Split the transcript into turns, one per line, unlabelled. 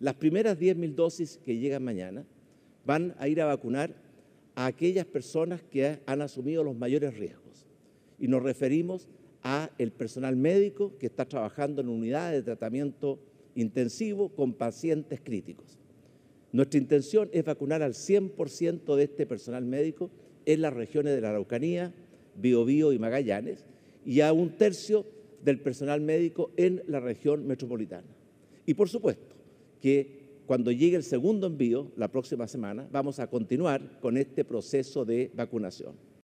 Las primeras 10.000 dosis que llegan mañana van a ir a vacunar a aquellas personas que han asumido los mayores riesgos. Y nos referimos a el personal médico que está trabajando en unidades de tratamiento intensivo con pacientes críticos. Nuestra intención es vacunar al 100% de este personal médico en las regiones de la Araucanía, Biobío y Magallanes, y a 1/3 del personal médico en la región metropolitana. Y por supuesto que cuando llegue el segundo envío, la próxima semana, vamos a continuar con este proceso de vacunación.